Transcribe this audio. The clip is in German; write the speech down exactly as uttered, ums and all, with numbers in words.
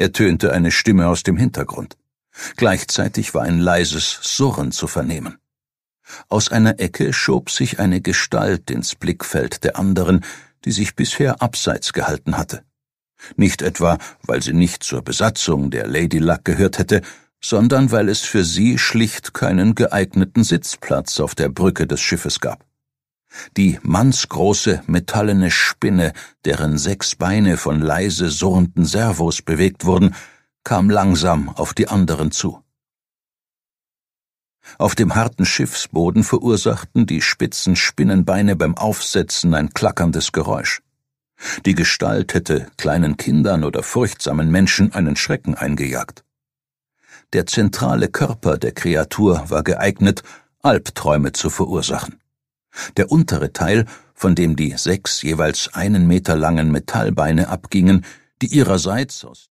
ertönte eine Stimme aus dem Hintergrund. Gleichzeitig war ein leises Surren zu vernehmen. Aus einer Ecke schob sich eine Gestalt ins Blickfeld der anderen, die sich bisher abseits gehalten hatte. Nicht etwa, weil sie nicht zur Besatzung der Lady Luck gehört hätte, sondern weil es für sie schlicht keinen geeigneten Sitzplatz auf der Brücke des Schiffes gab. Die mannsgroße, metallene Spinne, deren sechs Beine von leise surrenden Servos bewegt wurden, kam langsam auf die anderen zu. Auf dem harten Schiffsboden verursachten die spitzen Spinnenbeine beim Aufsetzen ein klackerndes Geräusch. Die Gestalt hätte kleinen Kindern oder furchtsamen Menschen einen Schrecken eingejagt. Der zentrale Körper der Kreatur war geeignet, Albträume zu verursachen. Der untere Teil, von dem die sechs jeweils einen Meter langen Metallbeine abgingen, die ihrerseits aus